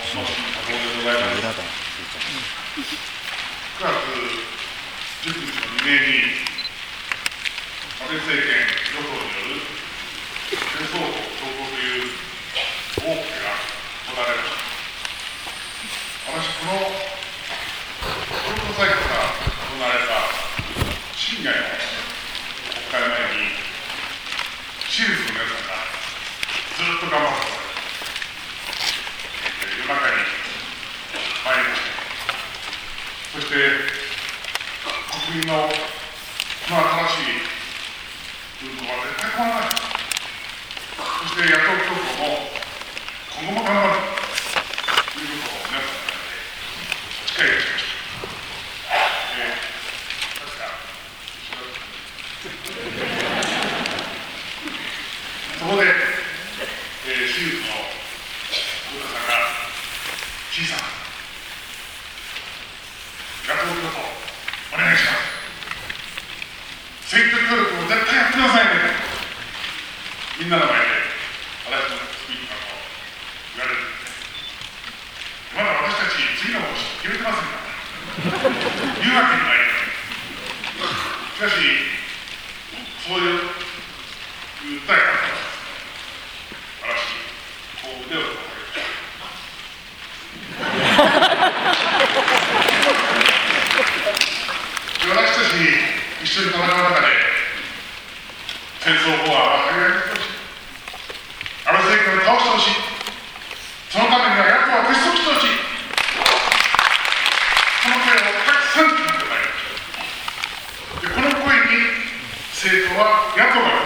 の新加藤でございます。9月19日の未明に、安倍政権与党による戦争法強行という大手が行われました。私、この京都大会から行われた深夜の国会前に、シリーズの皆さんがずっと頑張っておられ夜中に参りまして、そして国民のこの新しい運動は絶対変わらない。そして野党共闘も今後も頑張るということを皆さんの前でお誓いをしました。そこで、私立の太田さんが小さな野党共闘お願いします。選挙協力を絶対やってくださいね。みんなの前で私のスピーカーを言われる。まだ私たち次の方針決めてませんから言うわけにはいかない。しかしそういう訴え方は私こう腕を取って私たち一緒に戦う中で戦争法案は入られてほしい。安倍政権を倒してほしい。そのためには野党は結束してほしい。その声をたくさん聞いてまいりました。でこの声に政党は野党が